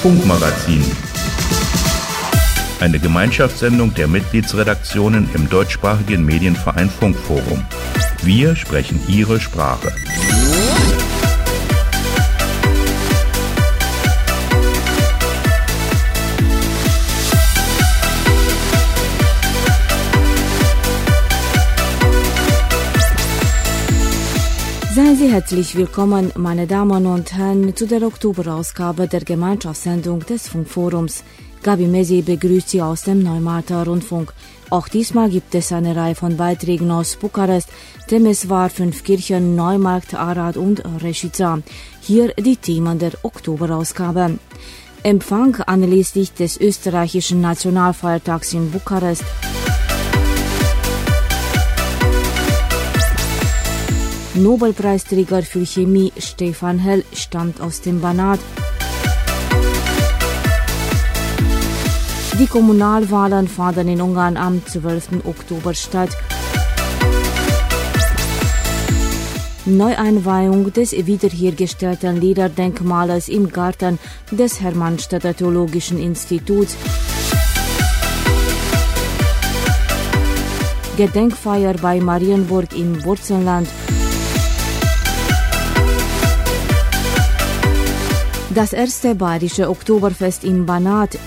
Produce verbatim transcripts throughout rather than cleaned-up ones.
Funkmagazin. Eine Gemeinschaftssendung der Mitgliedsredaktionen im deutschsprachigen Medienverein Funkforum. Wir sprechen Ihre Sprache. Seien Sie herzlich willkommen, meine Damen und Herren, zu der Oktoberausgabe der Gemeinschaftssendung des Funkforums. Gabi Mesi begrüßt Sie aus dem Neumarkter Rundfunk. Auch diesmal gibt es eine Reihe von Beiträgen aus Bukarest, Temesvar, Fünfkirchen, Neumarkt, Arad und Rešica. Hier die Themen der Oktoberausgabe. Empfang anlässlich des österreichischen Nationalfeiertags in Bukarest. Nobelpreisträger für Chemie Stefan Hell stammt aus dem Banat. Die Kommunalwahlen fanden in Ungarn am zwölften Oktober statt. Neueinweihung des wiederhergestellten Lederdenkmales im Garten des Hermannstädter Theologischen Instituts. Gedenkfeier bei Marienburg im Wurzenland. Das erste bayerische Oktoberfest im Banat.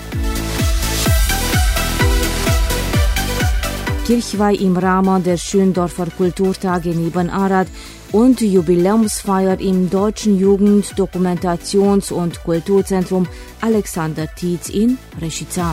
Kirchweih im Rahmen der Schöndorfer Kulturtage neben Arad und Jubiläumsfeier im Deutschen Jugend-, Dokumentations- und Kulturzentrum Alexander Tietz in Rešica.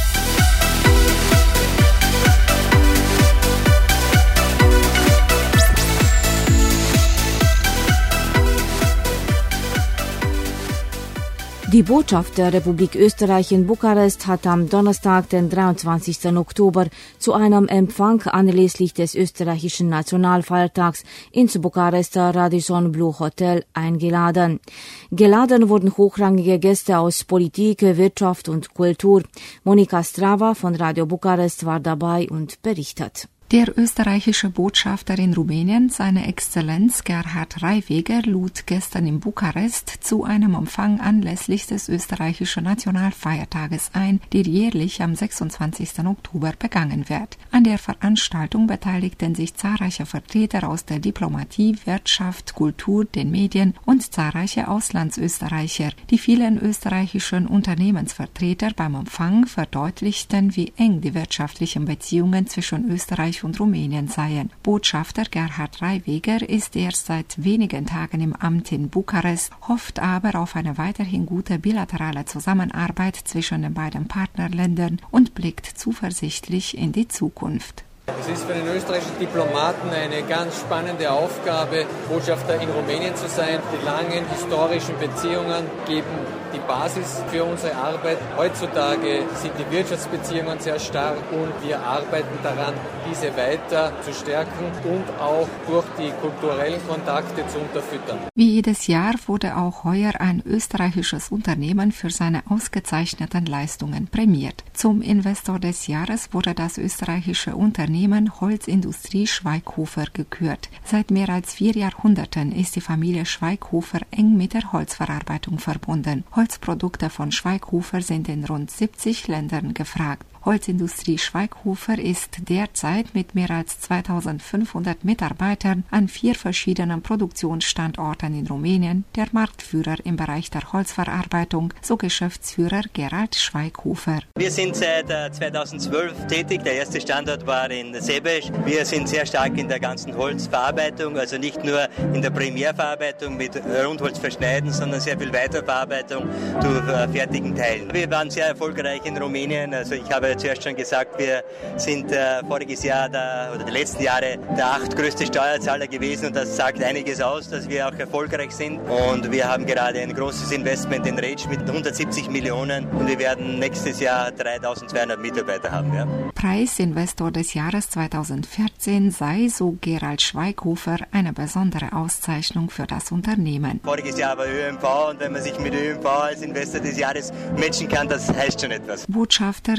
Die Botschaft der Republik Österreich in Bukarest hat am Donnerstag, den dreiundzwanzigsten Oktober, zu einem Empfang anlässlich des österreichischen Nationalfeiertags ins Bukarester Radisson Blu Hotel eingeladen. Geladen wurden hochrangige Gäste aus Politik, Wirtschaft und Kultur. Monika Strava von Radio Bukarest war dabei und berichtet. Der österreichische Botschafter in Rumänien, seine Exzellenz Gerhard Reiweger, lud gestern in Bukarest zu einem Empfang anlässlich des österreichischen Nationalfeiertages ein, der jährlich am sechsundzwanzigsten Oktober begangen wird. An der Veranstaltung beteiligten sich zahlreiche Vertreter aus der Diplomatie, Wirtschaft, Kultur, den Medien und zahlreiche Auslandsösterreicher. Die vielen österreichischen Unternehmensvertreter beim Empfang verdeutlichten, wie eng die wirtschaftlichen Beziehungen zwischen Österreich und Rumänien seien. Botschafter Gerhard Reiweger ist erst seit wenigen Tagen im Amt in Bukarest, hofft aber auf eine weiterhin gute bilaterale Zusammenarbeit zwischen den beiden Partnerländern und blickt zuversichtlich in die Zukunft. Es ist für den österreichischen Diplomaten eine ganz spannende Aufgabe, Botschafter in Rumänien zu sein. Die langen historischen Beziehungen geben die Basis für unsere Arbeit. Heutzutage sind die Wirtschaftsbeziehungen sehr stark und wir arbeiten daran, diese weiter zu stärken und auch durch die kulturellen Kontakte zu unterfüttern. Wie jedes Jahr wurde auch heuer ein österreichisches Unternehmen für seine ausgezeichneten Leistungen prämiert. Zum Investor des Jahres wurde das österreichische Unternehmen Holzindustrie Schweighofer gekürt. Seit mehr als vier Jahrhunderten ist die Familie Schweighofer eng mit der Holzverarbeitung verbunden. Holzprodukte von Schweighofer sind in rund siebzig Ländern gefragt. Holzindustrie Schweighofer ist derzeit mit mehr als zweitausendfünfhundert Mitarbeitern an vier verschiedenen Produktionsstandorten in Rumänien der Marktführer im Bereich der Holzverarbeitung, so Geschäftsführer Gerald Schweighofer. Wir sind seit zweitausendzwölf tätig. Der erste Standort war in Sebeș. Wir sind sehr stark in der ganzen Holzverarbeitung, also nicht nur in der Primärverarbeitung mit Rundholz verschneiden, sondern sehr viel Weiterverarbeitung durch fertigen Teilen. Wir waren sehr erfolgreich in Rumänien. Also ich habe zuerst schon gesagt, wir sind äh, voriges Jahr der, oder die letzten Jahre der achtgrößte Steuerzahler gewesen und das sagt einiges aus, dass wir auch erfolgreich sind. Und wir haben gerade ein großes Investment in Reč mit hundertsiebzig Millionen und wir werden nächstes Jahr dreitausendzweihundert Mitarbeiter haben. Ja. Preisinvestor des Jahres zweitausendvierzehn sei, so Gerald Schweighofer, eine besondere Auszeichnung für das Unternehmen. Voriges Jahr war Ö M V und wenn man sich mit Ö M V als Investor des Jahres matchen kann, das heißt schon etwas. Botschafter Gerhard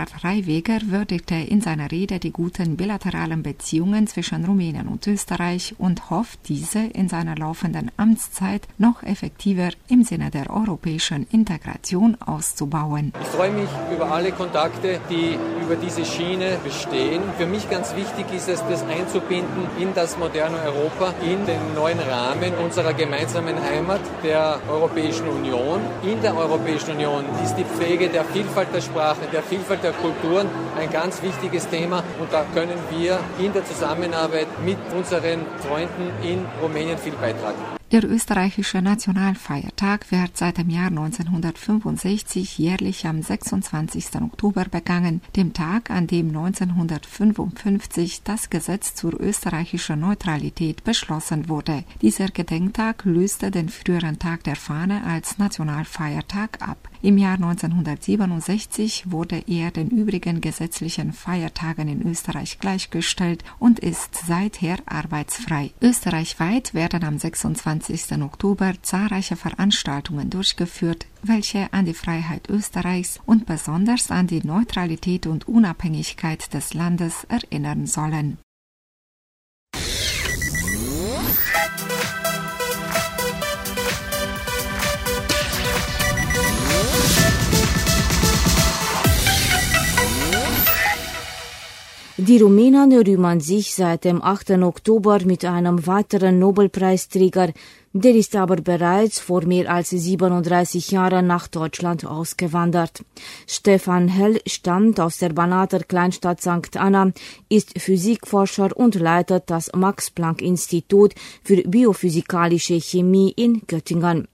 Gerhard Reiweger würdigte in seiner Rede die guten bilateralen Beziehungen zwischen Rumänien und Österreich und hofft, diese in seiner laufenden Amtszeit noch effektiver im Sinne der europäischen Integration auszubauen. Ich freue mich über alle Kontakte, die über diese Schiene bestehen. Für mich ganz wichtig ist es, das einzubinden in das moderne Europa, in den neuen Rahmen unserer gemeinsamen Heimat, der Europäischen Union. In der Europäischen Union ist die Pflege der Vielfalt der Sprachen, der Vielfalt der Kulturen ein ganz wichtiges Thema und da können wir in der Zusammenarbeit mit unseren Freunden in Rumänien viel beitragen. Der österreichische Nationalfeiertag wird seit dem Jahr neunzehnhundertfünfundsechzig jährlich am sechsundzwanzigsten Oktober begangen, dem Tag, an dem neunzehnhundertfünfundfünfzig das Gesetz zur österreichischen Neutralität beschlossen wurde. Dieser Gedenktag löste den früheren Tag der Fahne als Nationalfeiertag ab. Im Jahr neunzehnhundertsiebenundsechzig wurde er den übrigen gesetzlichen Feiertagen in Österreich gleichgestellt und ist seither arbeitsfrei. Österreichweit werden am sechsundzwanzigsten Oktober zahlreiche Veranstaltungen durchgeführt, welche an die Freiheit Österreichs und besonders an die Neutralität und Unabhängigkeit des Landes erinnern sollen. Die Rumänen rühmen sich seit dem achten Oktober mit einem weiteren Nobelpreisträger, der ist aber bereits vor mehr als siebenunddreißig Jahren nach Deutschland ausgewandert. Stefan Hell stammt aus der Banater Kleinstadt Sankt Anna, ist Physikforscher und leitet das Max-Planck-Institut für biophysikalische Chemie in Göttingen.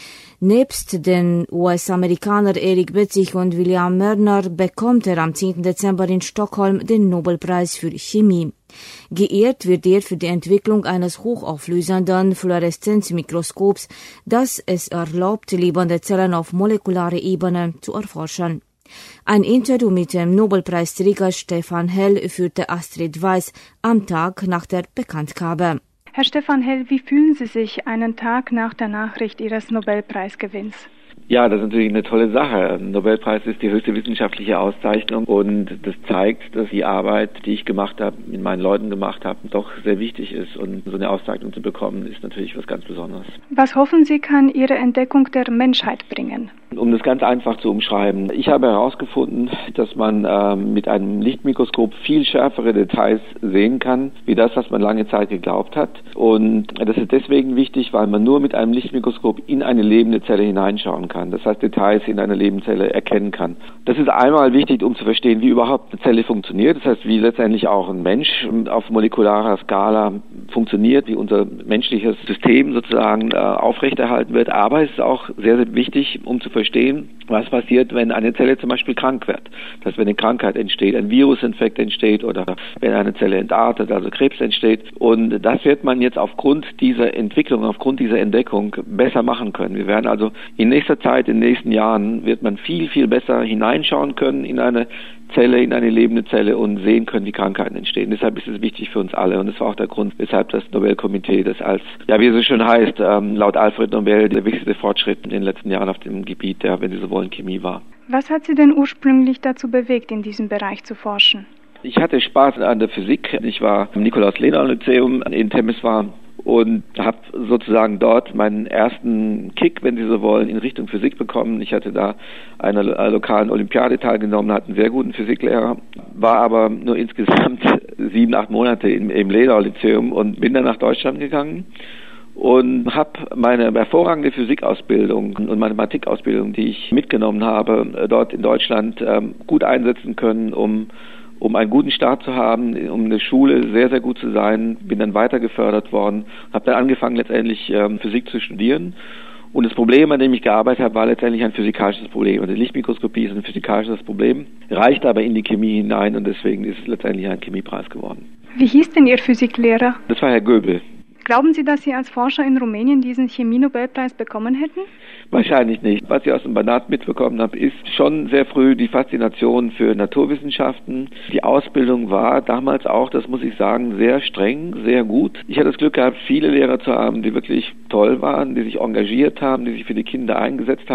Nebst den U S-Amerikaner Eric Betzig und William Mörner bekommt er am zehnten Dezember in Stockholm den Nobelpreis für Chemie. Geehrt wird er für die Entwicklung eines hochauflösenden Fluoreszenzmikroskops, das es erlaubt, lebende Zellen auf molekularer Ebene zu erforschen. Ein Interview mit dem Nobelpreisträger Stefan Hell führte Astrid Weiß am Tag nach der Bekanntgabe. Herr Stefan Hell, wie fühlen Sie sich einen Tag nach der Nachricht Ihres Nobelpreisgewinns? Ja, das ist natürlich eine tolle Sache. Ein Nobelpreis ist die höchste wissenschaftliche Auszeichnung und das zeigt, dass die Arbeit, die ich gemacht habe, mit meinen Leuten gemacht habe, doch sehr wichtig ist und so eine Auszeichnung zu bekommen, ist natürlich was ganz Besonderes. Was hoffen Sie, kann Ihre Entdeckung der Menschheit bringen? Um das ganz einfach zu umschreiben, ich habe herausgefunden, dass man äh, mit einem Lichtmikroskop viel schärfere Details sehen kann, wie das, was man lange Zeit geglaubt hat. Und das ist deswegen wichtig, weil man nur mit einem Lichtmikroskop in eine lebende Zelle hineinschauen kann. Das heißt, Details in einer lebenden Zelle erkennen kann. Das ist einmal wichtig, um zu verstehen, wie überhaupt eine Zelle funktioniert. Das heißt, wie letztendlich auch ein Mensch auf molekularer Skala funktioniert, wie unser menschliches System sozusagen äh, aufrechterhalten wird. Aber es ist auch sehr, sehr wichtig, um zu verstehen, was passiert, wenn eine Zelle zum Beispiel krank wird. Das heißt, wenn eine Krankheit entsteht, ein Virusinfekt entsteht oder wenn eine Zelle entartet, also Krebs entsteht. Und das wird man jetzt aufgrund dieser Entwicklung, aufgrund dieser Entdeckung besser machen können. Wir werden also in nächster Zeit, in den nächsten Jahren, wird man viel, viel besser hineinschauen können in eine Zelle, in eine lebende Zelle und sehen können, wie Krankheiten entstehen. Deshalb ist es wichtig für uns alle und das war auch der Grund, weshalb das Nobelkomitee das als, ja wie es so schön heißt, ähm, laut Alfred Nobel der wichtigste Fortschritt in den letzten Jahren auf dem Gebiet der, wenn Sie so wollen, Chemie war. Was hat Sie denn ursprünglich dazu bewegt, in diesem Bereich zu forschen? Ich hatte Spaß an der Physik. Ich war im Nikolaus-Lehner-Lyzeum in Temeswar und habe sozusagen dort meinen ersten Kick, wenn Sie so wollen, in Richtung Physik bekommen. Ich hatte da einer lokalen Olympiade teilgenommen, hatte einen sehr guten Physiklehrer, war aber nur insgesamt sieben, acht Monate im, im Lehner-Lyzeum und bin dann nach Deutschland gegangen und habe meine hervorragende Physikausbildung und Mathematikausbildung, die ich mitgenommen habe, dort in Deutschland ähm, gut einsetzen können, um um einen guten Start zu haben, um in der Schule sehr, sehr gut zu sein, bin dann weiter gefördert worden, habe dann angefangen letztendlich ähm, Physik zu studieren und das Problem, an dem ich gearbeitet habe, war letztendlich ein physikalisches Problem. Und die Lichtmikroskopie ist ein physikalisches Problem, reicht aber in die Chemie hinein und deswegen ist es letztendlich ein Chemiepreis geworden. Wie hieß denn Ihr Physiklehrer? Das war Herr Göbel. Glauben Sie, dass Sie als Forscher in Rumänien diesen Chemie-Nobelpreis bekommen hätten? Wahrscheinlich nicht. Was ich aus dem Banat mitbekommen habe, ist schon sehr früh die Faszination für Naturwissenschaften. Die Ausbildung war damals auch, das muss ich sagen, sehr streng, sehr gut. Ich hatte das Glück gehabt, viele Lehrer zu haben, die wirklich toll waren, die sich engagiert haben, die sich für die Kinder eingesetzt haben.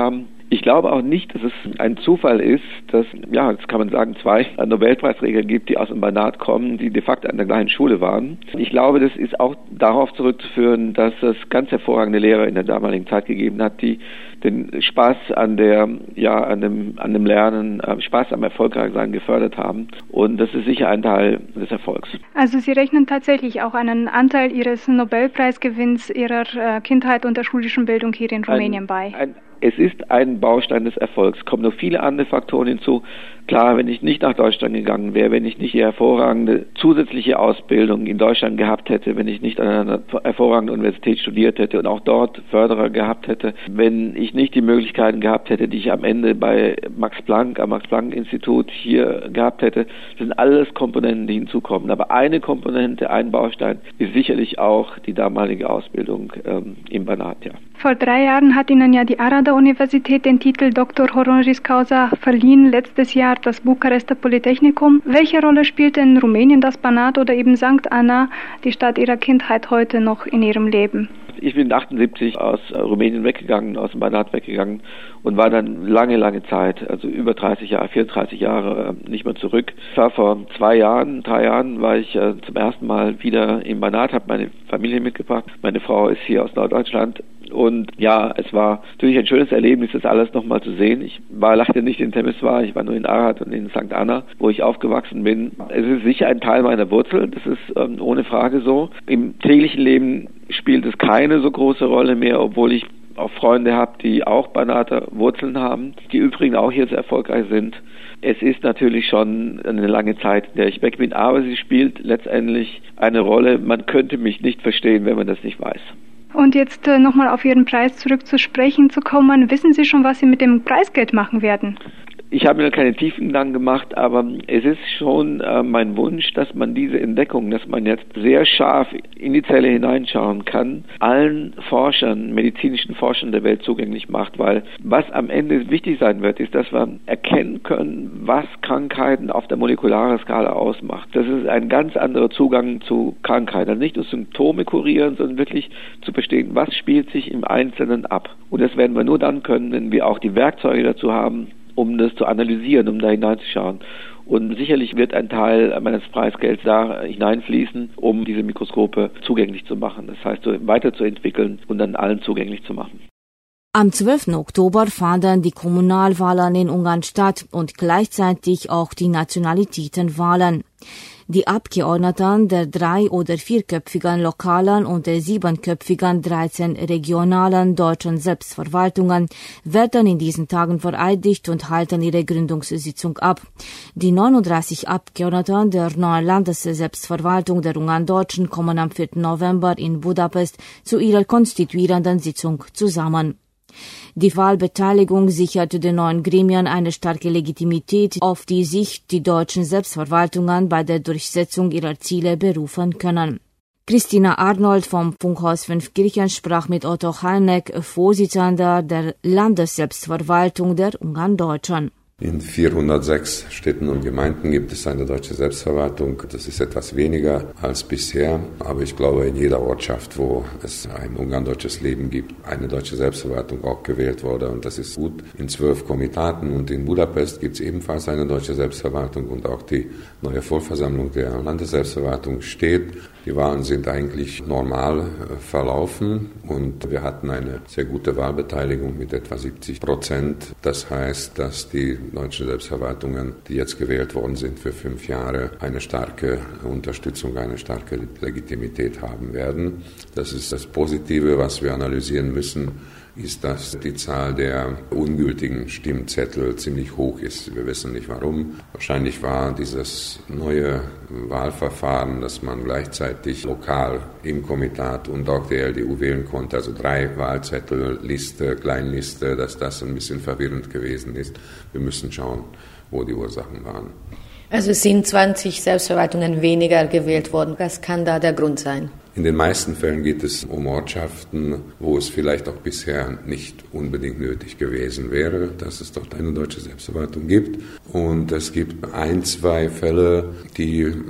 Ich glaube auch nicht, dass es ein Zufall ist, dass, ja, jetzt kann man sagen, zwei Nobelpreisträger gibt, die aus dem Banat kommen, die de facto an der gleichen Schule waren. Ich glaube, das ist auch darauf zurückzuführen, dass es ganz hervorragende Lehrer in der damaligen Zeit gegeben hat, die den Spaß an der, ja, an dem, an dem Lernen, äh, Spaß am Erfolgreichsein gefördert haben. Und das ist sicher ein Teil des Erfolgs. Also Sie rechnen tatsächlich auch einen Anteil Ihres Nobelpreisgewinns Ihrer äh, Kindheit und der schulischen Bildung hier in Rumänien ein, bei? Ein, es ist ein Baustein des Erfolgs. Es kommen noch viele andere Faktoren hinzu. Klar, wenn ich nicht nach Deutschland gegangen wäre, wenn ich nicht die hervorragende zusätzliche Ausbildung in Deutschland gehabt hätte, wenn ich nicht an einer hervorragenden Universität studiert hätte und auch dort Förderer gehabt hätte, wenn ich nicht die Möglichkeiten gehabt hätte, die ich am Ende bei Max Planck, am Max-Planck-Institut hier gehabt hätte, das sind alles Komponenten, die hinzukommen. Aber eine Komponente, ein Baustein, ist sicherlich auch die damalige Ausbildung ähm, im Banat, ja. Vor drei Jahren hat Ihnen ja die Arada-Universität den Titel Doktor Honoris Causa verliehen, letztes Jahr das Bukarester Polytechnikum. Welche Rolle spielt in Rumänien das Banat oder eben Sankt Anna, die Stadt Ihrer Kindheit, heute noch in Ihrem Leben? Ich bin achtundsiebzig aus Rumänien weggegangen, aus dem Banat weggegangen und war dann lange, lange Zeit, also über dreißig Jahre, vierunddreißig Jahre nicht mehr zurück. Ich war vor zwei Jahren, drei Jahren war ich äh, zum ersten Mal wieder im Banat, habe meine Familie mitgebracht. Meine Frau ist hier aus Norddeutschland. Und ja, es war natürlich ein schönes Erlebnis, das alles nochmal zu sehen. Ich war leider nicht in Temeswar, ich war nur in Arad und in Sankt Anna, wo ich aufgewachsen bin. Es ist sicher ein Teil meiner Wurzel, das ist ähm, ohne Frage so. Im täglichen Leben spielt es keine so große Rolle mehr, obwohl ich auch Freunde habe, die auch Banater Wurzeln haben, die übrigens auch hier sehr erfolgreich sind. Es ist natürlich schon eine lange Zeit, in der ich weg bin, aber sie spielt letztendlich eine Rolle. Man könnte mich nicht verstehen, wenn man das nicht weiß. Und jetzt äh, nochmal auf Ihren Preis zurück zu sprechen zu kommen. Wissen Sie schon, was Sie mit dem Preisgeld machen werden? Ich habe mir keine tiefen Gedanken gemacht, aber es ist schon äh, mein Wunsch, dass man diese Entdeckung, dass man jetzt sehr scharf in die Zelle hineinschauen kann, allen Forschern, medizinischen Forschern der Welt zugänglich macht, weil was am Ende wichtig sein wird, ist, dass wir erkennen können, was Krankheiten auf der molekularen Skala ausmacht. Das ist ein ganz anderer Zugang zu Krankheiten. Also nicht nur Symptome kurieren, sondern wirklich zu verstehen, was spielt sich im Einzelnen ab. Und das werden wir nur dann können, wenn wir auch die Werkzeuge dazu haben, um das zu analysieren, um da hineinzuschauen. Und sicherlich wird ein Teil meines Preisgelds da hineinfließen, um diese Mikroskope zugänglich zu machen. Das heißt, so weiterzuentwickeln und dann allen zugänglich zu machen. Am zwölften Oktober fanden die Kommunalwahlen in Ungarn statt und gleichzeitig auch die Nationalitätenwahlen. Die Abgeordneten der drei- oder vierköpfigen lokalen und der siebenköpfigen dreizehn regionalen deutschen Selbstverwaltungen werden in diesen Tagen vereidigt und halten ihre Gründungssitzung ab. Die neununddreißig Abgeordneten der neuen Landesselbstverwaltung der Ungarn-Deutschen kommen am vierten November in Budapest zu ihrer konstituierenden Sitzung zusammen. Die Wahlbeteiligung sichert den neuen Gremien eine starke Legitimität, auf die sich die deutschen Selbstverwaltungen bei der Durchsetzung ihrer Ziele berufen können. Christina Arnold vom Funkhaus fünf Kirchen sprach mit Otto Halneck, Vorsitzender der Landesselbstverwaltung der Ungarn-Deutschen. In vierhundertsechs Städten und Gemeinden gibt es eine deutsche Selbstverwaltung. Das ist etwas weniger als bisher, aber ich glaube, in jeder Ortschaft, wo es ein ungarn-deutsches Leben gibt, eine deutsche Selbstverwaltung auch gewählt wurde und das ist gut. In zwölf Komitaten und in Budapest gibt es ebenfalls eine deutsche Selbstverwaltung und auch die neue Vollversammlung der Landesselbstverwaltung steht. Die Wahlen sind eigentlich normal verlaufen und wir hatten eine sehr gute Wahlbeteiligung mit etwa siebzig Prozent. Das heißt, dass die deutschen Selbstverwaltungen, die jetzt gewählt worden sind für fünf Jahre, eine starke Unterstützung, eine starke Legitimität haben werden. Das ist das Positive, was wir analysieren müssen, ist, dass die Zahl der ungültigen Stimmzettel ziemlich hoch ist. Wir wissen nicht warum. Wahrscheinlich war dieses neue Wahlverfahren, dass man gleichzeitig lokal im Komitat und auch der L D U wählen konnte, also drei Wahlzettel, Liste, Kleinliste, dass das ein bisschen verwirrend gewesen ist. Wir müssen schauen, wo die Ursachen waren. Also es sind zwanzig Selbstverwaltungen weniger gewählt worden. Was kann da der Grund sein? In den meisten Fällen geht es um Ortschaften, wo es vielleicht auch bisher nicht unbedingt nötig gewesen wäre, dass es dort eine deutsche Selbstverwaltung gibt. Und es gibt ein, zwei Fälle, die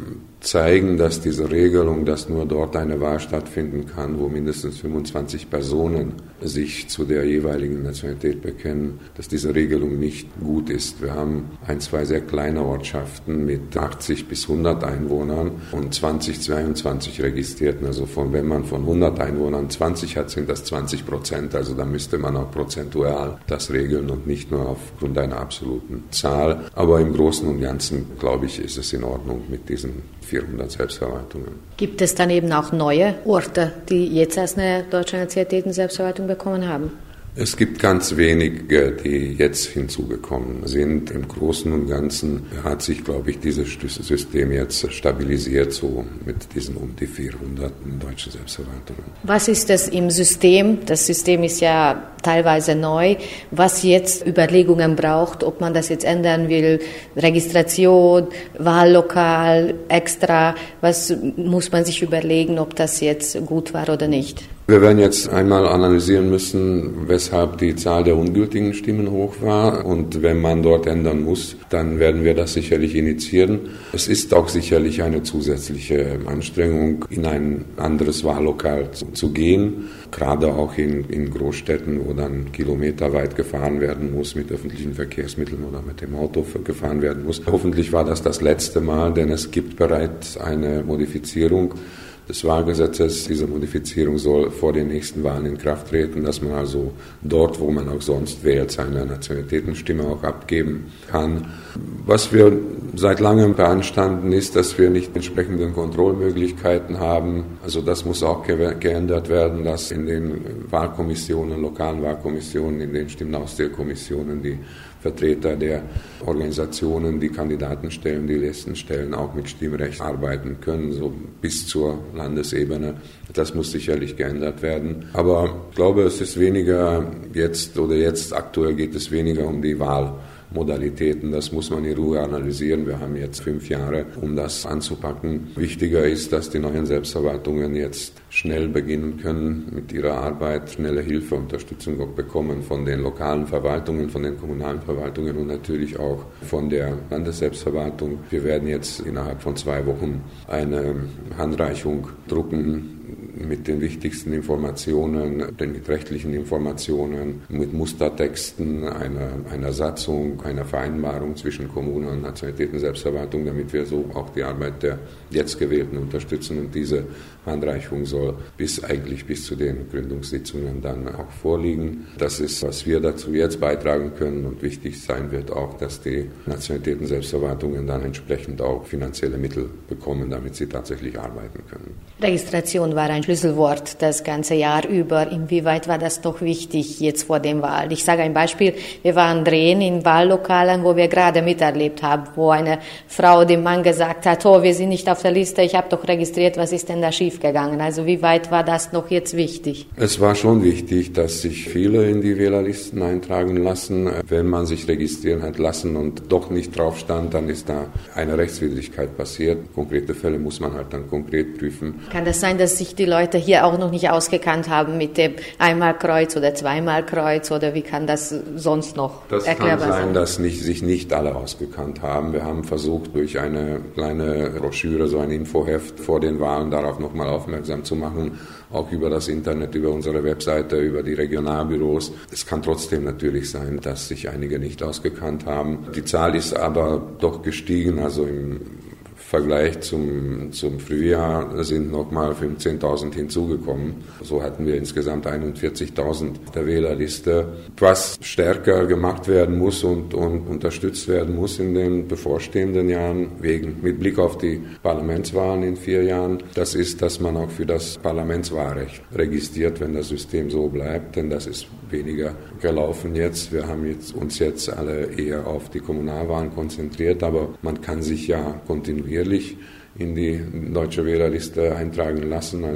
zeigen, dass diese Regelung, dass nur dort eine Wahl stattfinden kann, wo mindestens fünfundzwanzig Personen sich zu der jeweiligen Nationalität bekennen, dass diese Regelung nicht gut ist. Wir haben ein, zwei sehr kleine Ortschaften mit achtzig bis hundert Einwohnern und zwanzig, zweiundzwanzig Registrierten. Also von, wenn man von hundert Einwohnern zwanzig hat, sind das zwanzig Prozent. Also da müsste man auch prozentual das regeln und nicht nur aufgrund einer absoluten Zahl. Aber im Großen und Ganzen, glaube ich, ist es in Ordnung mit diesen vierhundert Selbstverwaltungen. Gibt es dann eben auch neue Orte, die jetzt erst eine deutsche Nationalitäten-Selbstverwaltung bekommen haben? Es gibt ganz wenige, die jetzt hinzugekommen sind. Im Großen und Ganzen hat sich, glaube ich, dieses System jetzt stabilisiert, so mit diesen um die vierhundert deutschen Selbstverwaltungen. Was ist es im System? Das System ist ja teilweise neu. Was jetzt Überlegungen braucht, ob man das jetzt ändern will? Registration, Wahllokal, extra. Was muss man sich überlegen, ob das jetzt gut war oder nicht? Wir werden jetzt einmal analysieren müssen, weshalb die Zahl der ungültigen Stimmen hoch war. Und wenn man dort ändern muss, dann werden wir das sicherlich initiieren. Es ist auch sicherlich eine zusätzliche Anstrengung, in ein anderes Wahllokal zu, zu gehen. Gerade auch in, in Großstädten, wo dann kilometerweit gefahren werden muss, mit öffentlichen Verkehrsmitteln oder mit dem Auto gefahren werden muss. Hoffentlich war das das letzte Mal, denn es gibt bereits eine Modifizierung des Wahlgesetzes. Diese Modifizierung soll vor den nächsten Wahlen in Kraft treten, dass man also dort, wo man auch sonst wählt, seine Nationalitätenstimme auch abgeben kann. Was wir seit langem beanstanden, ist, dass wir nicht entsprechende Kontrollmöglichkeiten haben. Also das muss auch ge- geändert werden, dass in den Wahlkommissionen, lokalen Wahlkommissionen, in den Stimmenauszählkommissionen die Vertreter der Organisationen, die Kandidaten stellen, die Listen stellen, auch mit Stimmrecht arbeiten können, so bis zur Landesebene. Das muss sicherlich geändert werden. Aber ich glaube, es ist weniger jetzt oder jetzt aktuell geht es weniger um die Wahlmodalitäten. Das muss man in Ruhe analysieren. Wir haben jetzt fünf Jahre, um das anzupacken. Wichtiger ist, dass die neuen Selbstverwaltungen jetzt schnell beginnen können mit ihrer Arbeit, schnelle Hilfe, Unterstützung auch bekommen von den lokalen Verwaltungen, von den kommunalen Verwaltungen und natürlich auch von der Landesselbstverwaltung. Wir werden jetzt innerhalb von zwei Wochen eine Handreichung drucken mit den wichtigsten Informationen, den mit rechtlichen Informationen, mit Mustertexten, einer, einer Satzung, einer Vereinbarung zwischen Kommune und Nationalitäten-Selbstverwaltung, damit wir so auch die Arbeit der jetzt Gewählten unterstützen. Und diese Handreichung soll bis eigentlich bis zu den Gründungssitzungen dann auch vorliegen. Das ist, was wir dazu jetzt beitragen können, und wichtig sein wird auch, dass die Nationalitäten-Selbstverwaltungen dann entsprechend auch finanzielle Mittel bekommen, damit sie tatsächlich arbeiten können. Registration war ein Schlüsselwort das ganze Jahr über. Inwieweit war das doch wichtig jetzt vor dem Wahl? Ich sage ein Beispiel. Wir waren drehen in Wahllokalen, wo wir gerade miterlebt haben, wo eine Frau dem Mann gesagt hat, oh, wir sind nicht auf der Liste, ich habe doch registriert, was ist denn da schiefgegangen? Also wie weit war das noch jetzt wichtig? Es war schon wichtig, dass sich viele in die Wählerlisten eintragen lassen. Wenn man sich registrieren hat lassen und doch nicht drauf stand, dann ist da eine Rechtswidrigkeit passiert. Konkrete Fälle muss man halt dann konkret prüfen. Kann das sein, dass sich die Leute hier auch noch nicht ausgekannt haben mit dem Einmalkreuz oder Zweimalkreuz, oder wie kann das sonst noch das erklärbar sein? Das kann sein, dass nicht, sich nicht alle ausgekannt haben. Wir haben versucht, durch eine kleine Broschüre, so ein Infoheft vor den Wahlen darauf nochmal aufmerksam zu machen, auch über das Internet, über unsere Webseite, über die Regionalbüros. Es kann trotzdem natürlich sein, dass sich einige nicht ausgekannt haben. Die Zahl ist aber doch gestiegen, also im Vergleich zum, zum Frühjahr sind nochmal fünfzehntausend hinzugekommen. So hatten wir insgesamt einundvierzigtausend der Wählerliste. Was stärker gemacht werden muss und, und unterstützt werden muss in den bevorstehenden Jahren, wegen, mit Blick auf die Parlamentswahlen in vier Jahren, das ist, dass man auch für das Parlamentswahlrecht registriert, wenn das System so bleibt, denn das ist weniger gelaufen jetzt. Wir haben jetzt, uns jetzt alle eher auf die Kommunalwahlen konzentriert, aber man kann sich ja kontinuierlich in die deutsche Wählerliste eintragen lassen. Also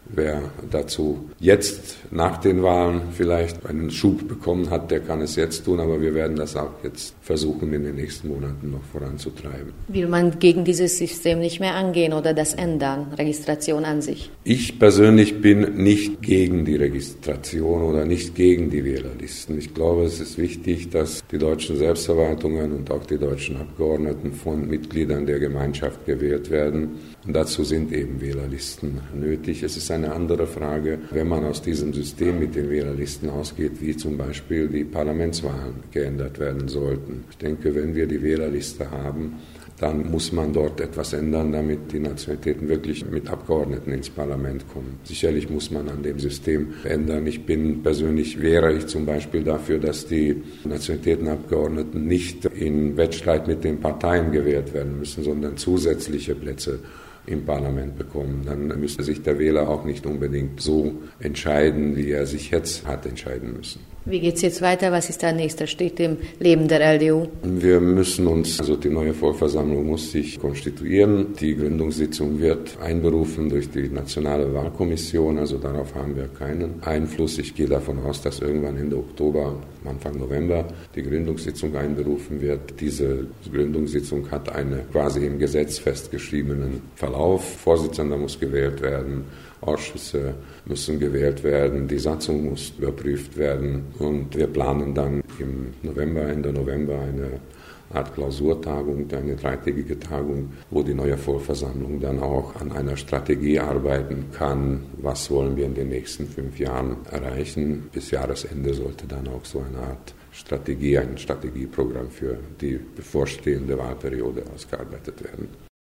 Wer dazu jetzt nach den Wahlen vielleicht einen Schub bekommen hat, der kann es jetzt tun, aber wir werden das auch jetzt versuchen, in den nächsten Monaten noch voranzutreiben. Will man gegen dieses System nicht mehr angehen oder das ändern, Registration an sich? Ich persönlich bin nicht gegen die Registration oder nicht gegen die Wählerlisten. Ich glaube, es ist wichtig, dass die deutschen Selbstverwaltungen und auch die deutschen Abgeordneten von Mitgliedern der Gemeinschaft gewählt werden. Und dazu sind eben Wählerlisten nötig. Es ist eine andere Frage, wenn man aus diesem System mit den Wählerlisten ausgeht, wie zum Beispiel die Parlamentswahlen geändert werden sollten. Ich denke, wenn wir die Wählerliste haben, dann muss man dort etwas ändern, damit die Nationalitäten wirklich mit Abgeordneten ins Parlament kommen. Sicherlich muss man an dem System ändern. Ich bin persönlich, wäre ich zum Beispiel dafür, dass die Nationalitätenabgeordneten nicht in Wettstreit mit den Parteien gewählt werden müssen, sondern zusätzliche Plätze im Parlament bekommen. Dann müsste sich der Wähler auch nicht unbedingt so entscheiden, wie er sich jetzt hat entscheiden müssen. Wie geht es jetzt weiter? Was ist der nächste Schritt im Leben der L D U? Wir müssen uns, also die neue Vollversammlung muss sich konstituieren. Die Gründungssitzung wird einberufen durch die Nationale Wahlkommission, also darauf haben wir keinen Einfluss. Ich gehe davon aus, dass irgendwann Ende Oktober, Anfang November die Gründungssitzung einberufen wird. Diese Gründungssitzung hat einen quasi im Gesetz festgeschriebenen Verlauf. Vorsitzender muss gewählt werden. Ausschüsse müssen gewählt werden, die Satzung muss überprüft werden und wir planen dann im November, Ende November eine Art Klausurtagung, eine dreitägige Tagung, wo die neue Vollversammlung dann auch an einer Strategie arbeiten kann. Was wollen wir in den nächsten fünf Jahren erreichen? Bis Jahresende sollte dann auch so eine Art Strategie, ein Strategieprogramm für die bevorstehende Wahlperiode ausgearbeitet werden.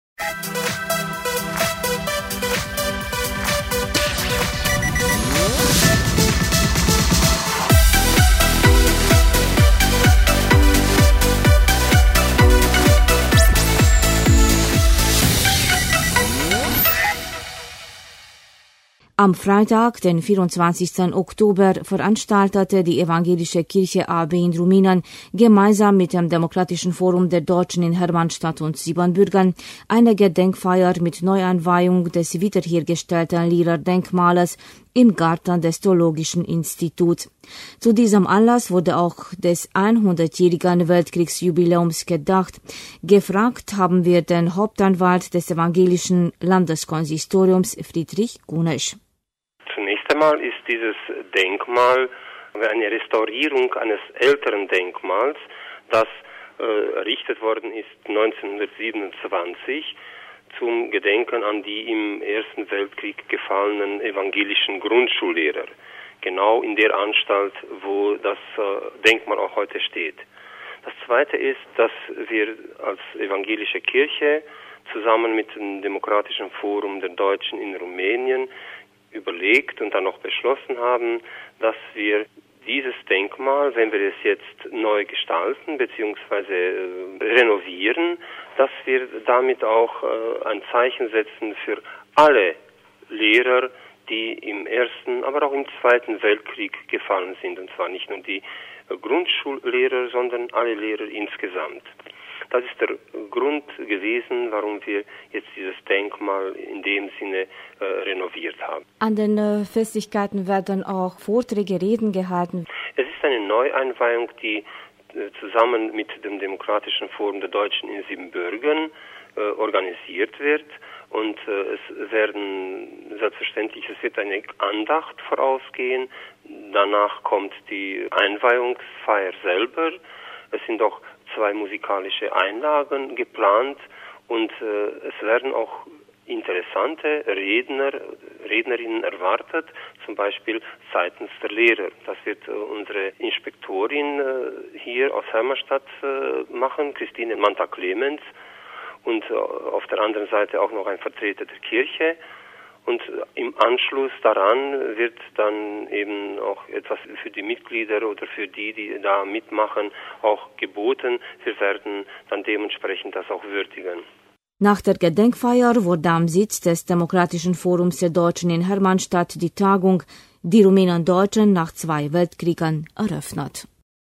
Am Freitag, den vierundzwanzigsten Oktober, veranstaltete die Evangelische Kirche A B in Rumänien gemeinsam mit dem Demokratischen Forum der Deutschen in Hermannstadt und Siebenbürgen eine Gedenkfeier mit Neueinweihung des wiederhergestellten Lehrer Denkmales im Garten des Theologischen Instituts. Zu diesem Anlass wurde auch des hundertjährigen Weltkriegsjubiläums gedacht. Gefragt haben wir den Hauptanwalt des Evangelischen Landeskonsistoriums Friedrich Gunesch. Zunächst einmal ist dieses Denkmal eine Restaurierung eines älteren Denkmals, das äh, errichtet worden ist neunzehnhundertsiebenundzwanzig zum Gedenken an die im Ersten Weltkrieg gefallenen evangelischen Grundschullehrer, genau in der Anstalt, wo das äh, Denkmal auch heute steht. Das Zweite ist, dass wir als evangelische Kirche zusammen mit dem Demokratischen Forum der Deutschen in Rumänien überlegt und dann auch beschlossen haben, dass wir dieses Denkmal, wenn wir es jetzt neu gestalten bzw. Äh, renovieren, dass wir damit auch äh, ein Zeichen setzen für alle Lehrer, die im Ersten, aber auch im Zweiten Weltkrieg gefallen sind. Und zwar nicht nur die äh, Grundschullehrer, sondern alle Lehrer insgesamt. Das ist der Grund gewesen, warum wir jetzt dieses Denkmal in dem Sinne äh, renoviert haben. An den äh, Festlichkeiten werden auch Vorträge, Reden gehalten. Es ist eine Neueinweihung, die äh, zusammen mit dem Demokratischen Forum der Deutschen in Siebenbürgen äh, organisiert wird. Und äh, es werden selbstverständlich, es wird eine Andacht vorausgehen. Danach kommt die Einweihungsfeier selber. Es sind auch zwei musikalische Einlagen geplant und äh, es werden auch interessante Redner, Rednerinnen erwartet, zum Beispiel seitens der Lehrer. Das wird äh, unsere Inspektorin äh, hier aus Hermannstadt äh, machen, Christine Manta-Clemens, und äh, auf der anderen Seite auch noch ein Vertreter der Kirche. Und im Anschluss daran wird dann eben auch etwas für die Mitglieder oder für die, die da mitmachen, auch geboten. Wir werden dann dementsprechend das auch würdigen. Nach der Gedenkfeier wurde am Sitz des Demokratischen Forums der Deutschen in Hermannstadt die Tagung Die Rumänen Deutschen nach zwei Weltkriegen eröffnet.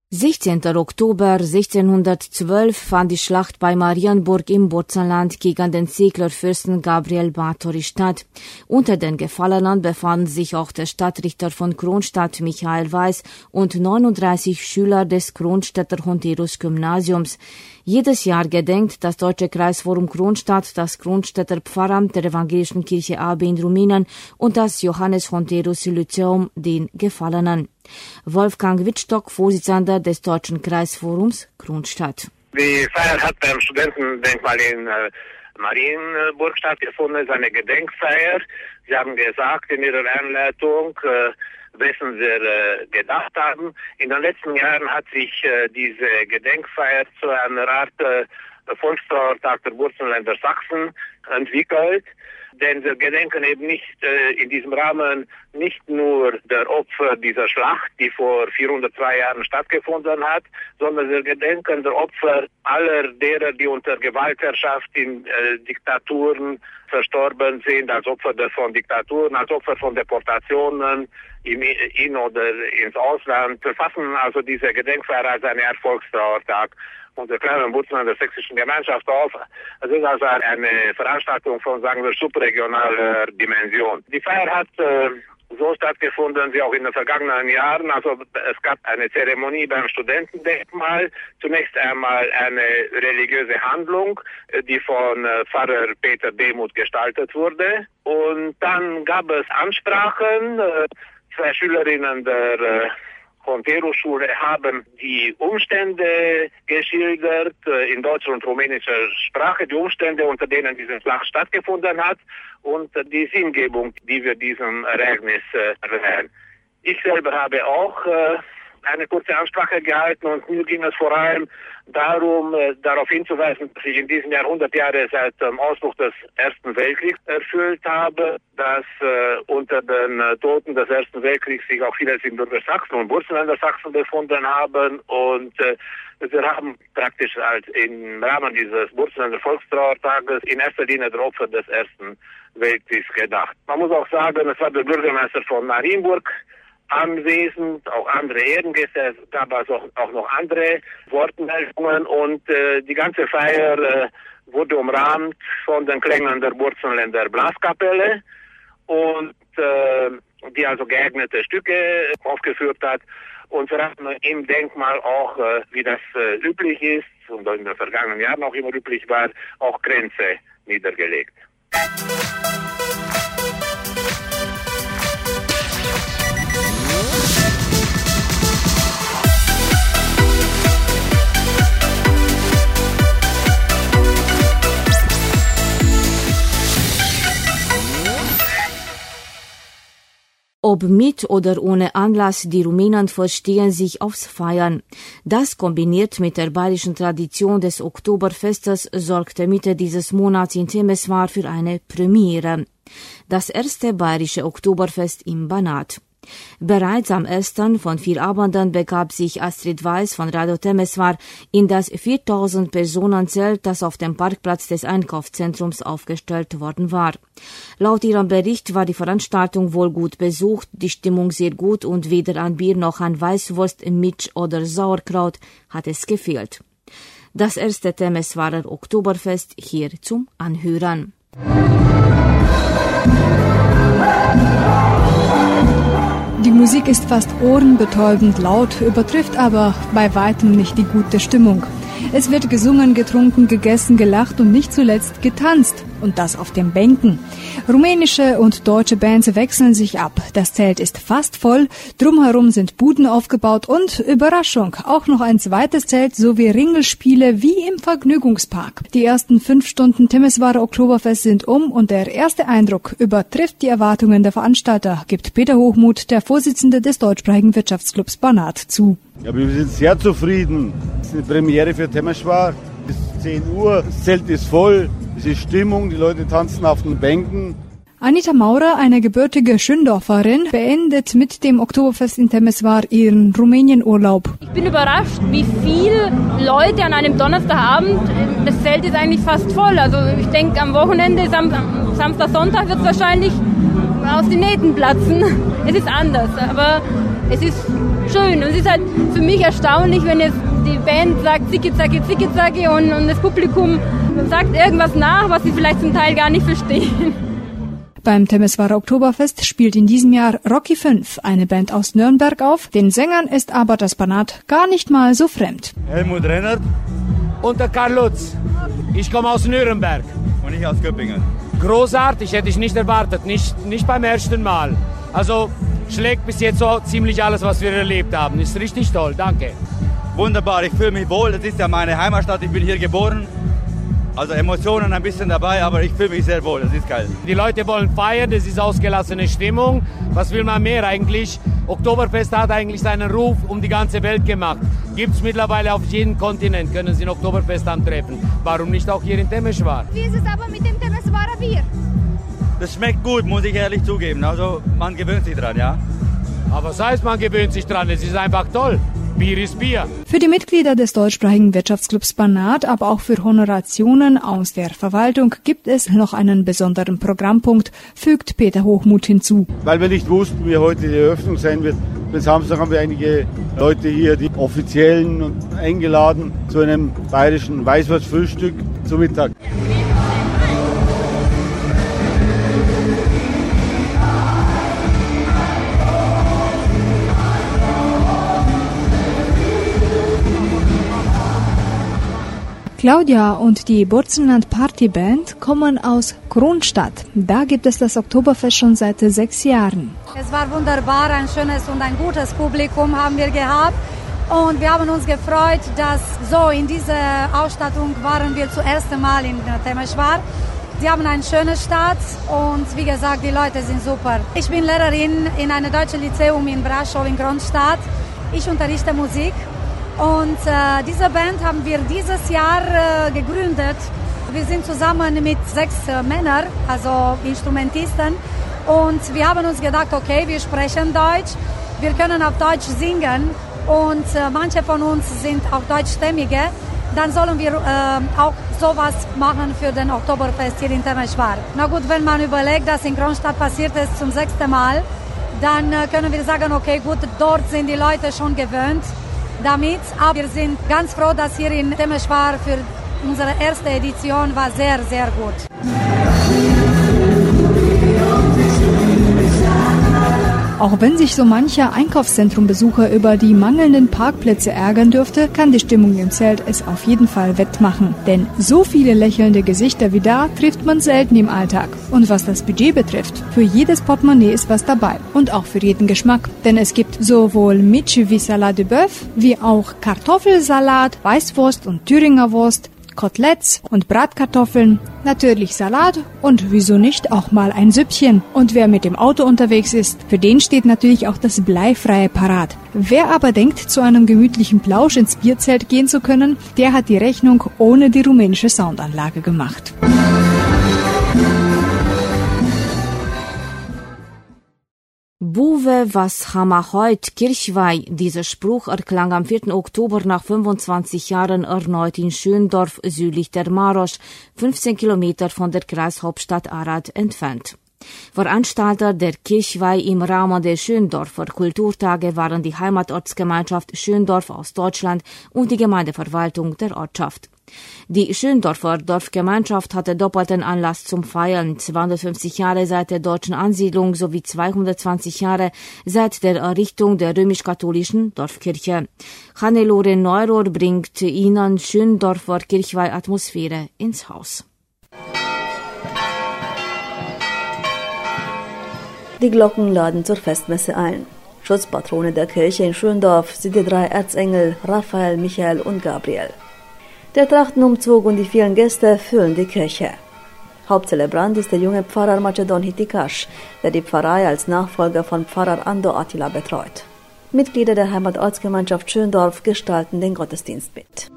sechzehnten Oktober sechzehnhundertzwölf fand die Schlacht bei Marienburg im Burzenland gegen den Seglerfürsten Gabriel Báthory statt. Unter den Gefallenen befanden sich auch der Stadtrichter von Kronstadt Michael Weiß und neununddreißig Schüler des Kronstädter Honterus Gymnasiums. Jedes Jahr gedenkt das Deutsche Kreisforum Kronstadt, das Kronstädter Pfarramt der Evangelischen Kirche A B in Rumänien und das Johannes Honterus Lyzeum den Gefallenen. Wolfgang Wittstock, Vorsitzender des Deutschen Kreisforums Kronstadt. Die Feier hat beim Studentendenkmal in äh, Marienburg stattgefunden, ist eine Gedenkfeier. Sie haben gesagt in Ihrer Einleitung, äh, wessen wir äh, gedacht haben. In den letzten Jahren hat sich äh, diese Gedenkfeier zu einer Art äh, Volkstrauertag der Burzenländer Sachsen entwickelt. Denn wir gedenken eben nicht äh, in diesem Rahmen nicht nur der Opfer dieser Schlacht, die vor vierhundertzwei Jahren stattgefunden hat, sondern wir gedenken der Opfer aller derer, die unter Gewaltherrschaft in äh, Diktaturen verstorben sind, als Opfer von Diktaturen, als Opfer von Deportationen im In- oder ins Ausland. Wir fassen also diese Gedenkfeier als einen Erfolgstrauertag unter kleinen Burzenland der sächsischen Gemeinschaft auf. Es ist also eine Veranstaltung von, sagen wir, subregionaler Dimension. Die Feier hat äh, so stattgefunden wie auch in den vergangenen Jahren. Also es gab eine Zeremonie beim Studentendenkmal. Zunächst einmal eine religiöse Handlung, die von äh, Pfarrer Peter Demuth gestaltet wurde. Und dann gab es Ansprachen. Äh, zwei Schülerinnen der äh, Honterus-Schule haben die Umstände geschildert, in deutscher und rumänischer Sprache, die Umstände, unter denen diese Schlacht stattgefunden hat und die Sinngebung, die wir diesem Ereignis erwähnen. Ich selber habe auch äh, eine kurze Ansprache gehalten und mir ging es vor allem darum, äh, darauf hinzuweisen, dass ich in diesem Jahr hundert Jahre seit dem Ausbruch des Ersten Weltkriegs erfüllt habe, dass äh, unter den äh, Toten des Ersten Weltkriegs sich auch viele Siebenbürger Sachsen und Burzenländer Sachsen befunden haben und äh, wir haben praktisch halt im Rahmen dieses Burzenländer Volkstrauertages in erster Linie der Opfer des Ersten Weltkriegs gedacht. Man muss auch sagen, es war der Bürgermeister von Marienburg anwesend, auch andere Ehrengäste, es gab also auch noch andere Wortmeldungen und äh, die ganze Feier äh, wurde umrahmt von den Klängen der Burzenländer Blaskapelle und äh, die also geeignete Stücke aufgeführt hat. Und wir haben im Denkmal auch, äh, wie das äh, üblich ist und in den vergangenen Jahren auch immer üblich war, auch Kränze niedergelegt. Ob mit oder ohne Anlass, die Rumänen verstehen sich aufs Feiern. Das kombiniert mit der bayerischen Tradition des Oktoberfestes sorgte Mitte dieses Monats in Temeswar für eine Premiere. Das erste bayerische Oktoberfest im Banat. Bereits am ersten von vier Abenden begab sich Astrid Weiß von Radio Temeswar in das viertausend Personen Zelt, das auf dem Parkplatz des Einkaufszentrums aufgestellt worden war. Laut ihrem Bericht war die Veranstaltung wohl gut besucht, die Stimmung sehr gut und weder an Bier noch an Weißwurst, Mitsch oder Sauerkraut hat es gefehlt. Das erste Temeswarer Oktoberfest hier zum Anhören. Die Musik ist fast ohrenbetäubend laut, übertrifft aber bei weitem nicht die gute Stimmung. Es wird gesungen, getrunken, gegessen, gelacht und nicht zuletzt getanzt. Und das auf den Bänken. Rumänische und deutsche Bands wechseln sich ab. Das Zelt ist fast voll, drumherum sind Buden aufgebaut und, Überraschung, auch noch ein zweites Zelt sowie Ringelspiele wie im Vergnügungspark. Die ersten fünf Stunden Temeswarer Oktoberfest sind um und der erste Eindruck übertrifft die Erwartungen der Veranstalter, gibt Peter Hochmuth, der Vorsitzende des deutschsprachigen Wirtschaftsclubs Banat, zu. Ja, wir sind sehr zufrieden. Es ist eine Premiere für Temeswar. Es ist zehn Uhr, das Zelt ist voll. Es ist Stimmung, die Leute tanzen auf den Bänken. Anita Maurer, eine gebürtige Schöndorferin, beendet mit dem Oktoberfest in Temeswar ihren Rumänienurlaub. Ich bin überrascht, wie viele Leute an einem Donnerstagabend, das Zelt ist eigentlich fast voll. Also ich denke, am Wochenende, Sam- Samstag, Sonntag wird es wahrscheinlich aus den Nähten platzen. Es ist anders, aber es ist schön. Und es ist halt für mich erstaunlich, wenn jetzt die Band sagt Zicki-Zacki, Zicki-Zacki und, und das Publikum sagt irgendwas nach, was sie vielleicht zum Teil gar nicht verstehen. Beim Temeswarer Oktoberfest spielt in diesem Jahr Rocky fünf, eine Band aus Nürnberg, auf. Den Sängern ist aber das Banat gar nicht mal so fremd. Helmut Rennert und der Karl Lutz. Ich komme aus Nürnberg. Und ich aus Göppingen. Großartig, hätte ich nicht erwartet, nicht, nicht beim ersten Mal. Also schlägt bis jetzt so ziemlich alles, was wir erlebt haben. Ist richtig toll, danke. Wunderbar, ich fühle mich wohl. Das ist ja meine Heimatstadt, ich bin hier geboren. Also Emotionen ein bisschen dabei, aber ich fühle mich sehr wohl, das ist geil. Die Leute wollen feiern, das ist ausgelassene Stimmung. Was will man mehr eigentlich? Oktoberfest hat eigentlich seinen Ruf um die ganze Welt gemacht. Gibt es mittlerweile auf jedem Kontinent, können Sie ein Oktoberfest antreffen. Warum nicht auch hier in Temeswar? Wie ist es aber mit dem Temeswarer Bier? Das schmeckt gut, muss ich ehrlich zugeben. Also man gewöhnt sich dran, ja. Aber was heißt, man gewöhnt sich dran? Es ist einfach toll. Bier ist Bier. Für die Mitglieder des deutschsprachigen Wirtschaftsclubs Banat, aber auch für Honorationen aus der Verwaltung gibt es noch einen besonderen Programmpunkt, fügt Peter Hochmuth hinzu. Weil wir nicht wussten, wie heute die Eröffnung sein wird. Am Samstag haben wir einige Leute hier, die Offiziellen, eingeladen zu einem bayerischen Weißwurstfrühstück zu Mittag. Claudia und die Burzenland Partyband kommen aus Kronstadt. Da gibt es das Oktoberfest schon seit sechs Jahren. Es war wunderbar, ein schönes und ein gutes Publikum haben wir gehabt. Und wir haben uns gefreut, dass so in dieser Ausstattung waren wir zum ersten Mal in Temeswar. Sie haben eine schöne Stadt und wie gesagt, die Leute sind super. Ich bin Lehrerin in einem deutschen Lyzeum in Braschow in Kronstadt. Ich unterrichte Musik. Und äh, diese Band haben wir dieses Jahr äh, gegründet. Wir sind zusammen mit sechs äh, Männern, also Instrumentisten. Und wir haben uns gedacht, okay, wir sprechen Deutsch, wir können auf Deutsch singen. Und äh, manche von uns sind auch Deutschstämmige. Dann sollen wir äh, auch sowas machen für den Oktoberfest hier in Temeswar. Na gut, wenn man überlegt, dass in Kronstadt passiert ist zum sechsten Mal, dann äh, können wir sagen, okay, gut, dort sind die Leute schon gewöhnt damit, aber wir sind ganz froh, dass hier in Temeswar für unsere erste Edition war sehr, sehr gut. Auch wenn sich so mancher Einkaufszentrumbesucher über die mangelnden Parkplätze ärgern dürfte, kann die Stimmung im Zelt es auf jeden Fall wettmachen. Denn so viele lächelnde Gesichter wie da trifft man selten im Alltag. Und was das Budget betrifft, für jedes Portemonnaie ist was dabei. Und auch für jeden Geschmack. Denn es gibt sowohl Mitschi wie Salat de Bœuf, wie auch Kartoffelsalat, Weißwurst und Thüringer Wurst, Koteletts und Bratkartoffeln, natürlich Salat und wieso nicht auch mal ein Süppchen. Und wer mit dem Auto unterwegs ist, für den steht natürlich auch das Bleifreie parat. Wer aber denkt, zu einem gemütlichen Plausch ins Bierzelt gehen zu können, der hat die Rechnung ohne die rumänische Soundanlage gemacht. Buwe, was haben wir heut Kirchweih? Dieser Spruch erklang am vierten Oktober nach fünfundzwanzig Jahren erneut in Schöndorf, südlich der Marosch, fünfzehn Kilometer von der Kreishauptstadt Arad entfernt. Veranstalter der Kirchweih im Rahmen der Schöndorfer Kulturtage waren die Heimatortsgemeinschaft Schöndorf aus Deutschland und die Gemeindeverwaltung der Ortschaft. Die Schöndorfer Dorfgemeinschaft hatte doppelten Anlass zum Feiern, zweihundertfünfzig Jahre seit der deutschen Ansiedlung sowie zweihundertzwanzig Jahre seit der Errichtung der römisch-katholischen Dorfkirche. Hannelore Neurohr bringt Ihnen Schöndorfer Kirchweih-Atmosphäre ins Haus. Die Glocken laden zur Festmesse ein. Schutzpatrone der Kirche in Schöndorf sind die drei Erzengel Raphael, Michael und Gabriel. Der Trachtenumzug und die vielen Gäste füllen die Kirche. Hauptzelebrant ist der junge Pfarrer Macedon Hitikasch, der die Pfarrei als Nachfolger von Pfarrer Ando Attila betreut. Mitglieder der Heimatortsgemeinschaft Schöndorf gestalten den Gottesdienst mit.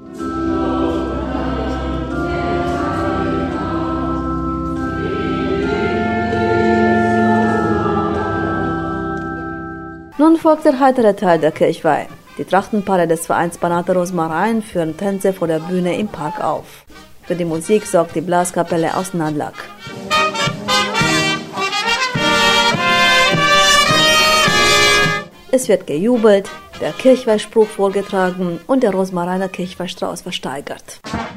Nun folgt der heitere Teil der Kirchweih. Die Trachtenpaare des Vereins Banate Rosmarin führen Tänze vor der Bühne im Park auf. Für die Musik sorgt die Blaskapelle aus Nalak. Es wird gejubelt, der Kirchweihspruch vorgetragen und der Rosmariner Kirchweihstrauß versteigert.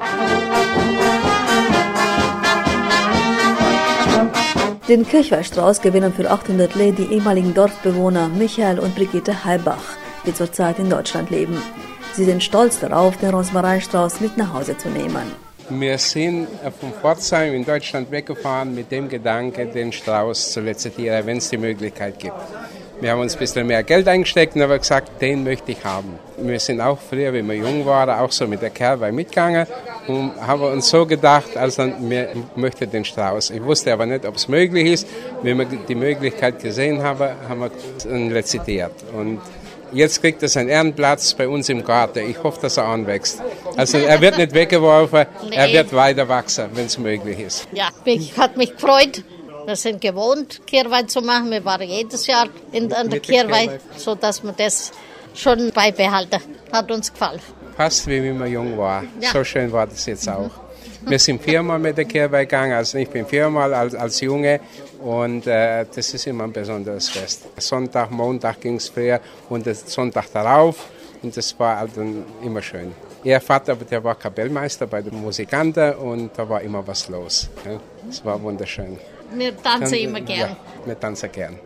Den Kirchweihstrauß gewinnen für achthundert Lei die ehemaligen Dorfbewohner Michael und Brigitte Heibach, die zurzeit in Deutschland leben. Sie sind stolz darauf, den Rosmarinstrauß mit nach Hause zu nehmen. Wir sind von Pforzheim in Deutschland weggefahren mit dem Gedanke, den Strauß zu lizitieren, wenn es die Möglichkeit gibt. Wir haben uns ein bisschen mehr Geld eingesteckt und haben gesagt, den möchte ich haben. Wir sind auch früher, wenn wir jung waren, auch so mit der Kehrweih mitgegangen und haben uns so gedacht, also wir möchten den Strauß. Ich wusste aber nicht, ob es möglich ist. Wenn wir die Möglichkeit gesehen haben, haben wir ihn lizitiert. Und jetzt kriegt er seinen Ehrenplatz bei uns im Garten. Ich hoffe, dass er anwächst. Also er wird nicht weggeworfen, nee. Er wird weiter wachsen, wenn es möglich ist. Ja, ich hat mich gefreut. Wir sind gewohnt, Kehrweih zu machen. Wir waren jedes Jahr in, an der Kehrweih, sodass wir das schon beibehalten. Hat uns gefallen. Fast wie wenn wir jung waren. Ja. So schön war das jetzt auch. Wir sind viermal mit der Kehrweih gegangen, also ich bin viermal als, als Junge und äh, das ist immer ein besonderes Fest. Sonntag, Montag ging es früher und das Sonntag darauf und das war halt dann immer schön. Ihr Vater, der war Kapellmeister bei den Musikanten und da war immer was los. Ja. Das war wunderschön. Wir tanzen immer gern. Ja, wir tanzen gern.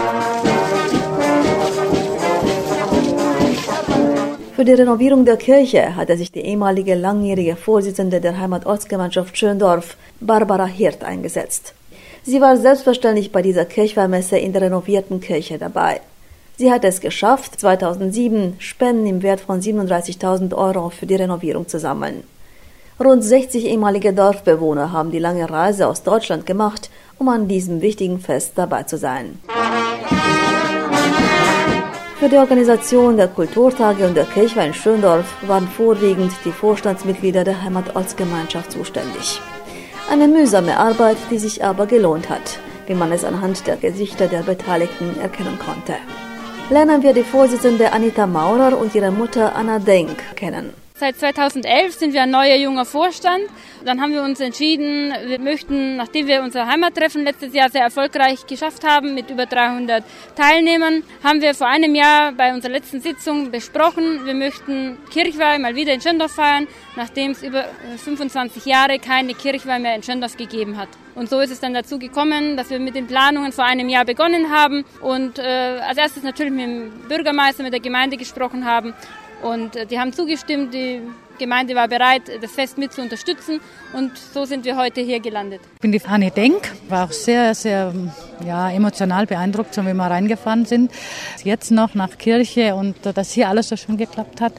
Für die Renovierung der Kirche hatte sich die ehemalige langjährige Vorsitzende der Heimatortsgemeinschaft Schöndorf, Barbara Hirt, eingesetzt. Sie war selbstverständlich bei dieser Kirchweihmesse in der renovierten Kirche dabei. Sie hat es geschafft, zweitausendsieben Spenden im Wert von siebenunddreißigtausend Euro für die Renovierung zu sammeln. Rund sechzig ehemalige Dorfbewohner haben die lange Reise aus Deutschland gemacht, um an diesem wichtigen Fest dabei zu sein. Für die Organisation der Kulturtage und der Kirchweih in Schöndorf waren vorwiegend die Vorstandsmitglieder der Heimatortsgemeinschaft zuständig. Eine mühsame Arbeit, die sich aber gelohnt hat, wie man es anhand der Gesichter der Beteiligten erkennen konnte. Lernen wir die Vorsitzende Anita Maurer und ihre Mutter Anna Denk kennen. Seit zweitausendelf sind wir ein neuer junger Vorstand. Dann haben wir uns entschieden, wir möchten, nachdem wir unser Heimattreffen letztes Jahr sehr erfolgreich geschafft haben, mit über dreihundert Teilnehmern, haben wir vor einem Jahr bei unserer letzten Sitzung besprochen, wir möchten Kirchweih mal wieder in Schöndorf feiern, nachdem es über fünfundzwanzig Jahre keine Kirchweih mehr in Schöndorf gegeben hat. Und so ist es dann dazu gekommen, dass wir mit den Planungen vor einem Jahr begonnen haben und äh, als erstes natürlich mit dem Bürgermeister, mit der Gemeinde gesprochen haben. Und die haben zugestimmt, die Gemeinde war bereit, das Fest mit zu unterstützen und so sind wir heute hier gelandet. Ich bin die Anne Denk, war auch sehr, sehr ja, emotional beeindruckt, so wie wir reingefahren sind. Jetzt noch nach Kirche und dass hier alles so schön geklappt hat.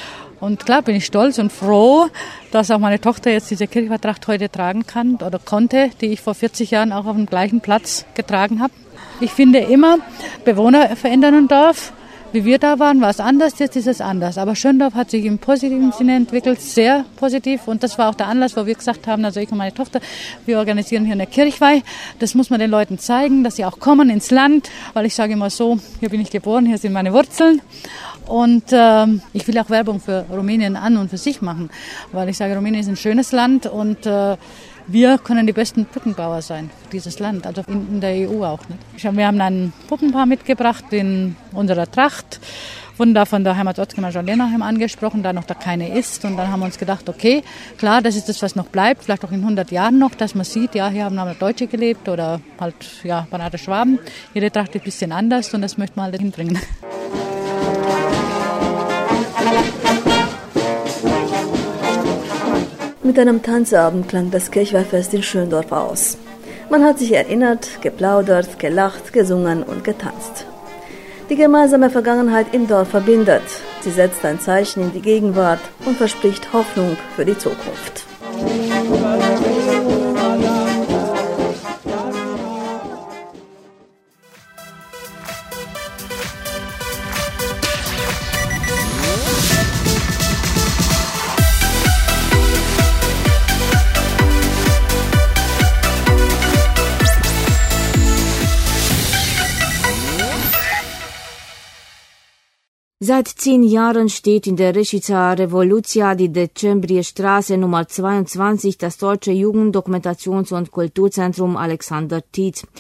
Und klar bin ich stolz und froh, dass auch meine Tochter jetzt diese Kirchweihtracht heute tragen kann oder konnte, die ich vor vierzig Jahren auch auf dem gleichen Platz getragen habe. Ich finde immer, Bewohner verändern ein Dorf. Wie wir da waren, war es anders, jetzt ist es anders. Aber Schöndorf hat sich im positiven Sinne entwickelt, sehr positiv. Und das war auch der Anlass, wo wir gesagt haben, also ich und meine Tochter, wir organisieren hier eine Kirchweih. Das muss man den Leuten zeigen, dass sie auch kommen ins Land. Weil ich sage immer so, hier bin ich geboren, hier sind meine Wurzeln. Und ähm, ich will auch Werbung für Rumänien an und für sich machen. Weil ich sage, Rumänien ist ein schönes Land und äh, wir können die besten Brückenbauer sein für dieses Land, also in, in der E U auch. Nicht? Wir haben ein Puppenpaar mitgebracht in unserer Tracht, wurden da von der Heimatortsgemeinschaft Lenachem angesprochen, da noch da keine ist. Und dann haben wir uns gedacht, okay, klar, das ist das, was noch bleibt, vielleicht auch in hundert Jahren noch, dass man sieht, ja, hier haben wir Deutsche gelebt oder halt, ja, Banater Schwaben. Jede Tracht ist ein bisschen anders und das möchte man halt hinbringen. Mit einem Tanzabend klang das Kirchweihfest in Schöndorf aus. Man hat sich erinnert, geplaudert, gelacht, gesungen und getanzt. Die gemeinsame Vergangenheit im Dorf verbindet. Sie setzt ein Zeichen in die Gegenwart und verspricht Hoffnung für die Zukunft. Seit zehn Jahren steht in der Reșița Revoluția die Decembrie Straße Nummer zweiundzwanzig das Deutsche Jugenddokumentations- und Kulturzentrum Alexander Tietz.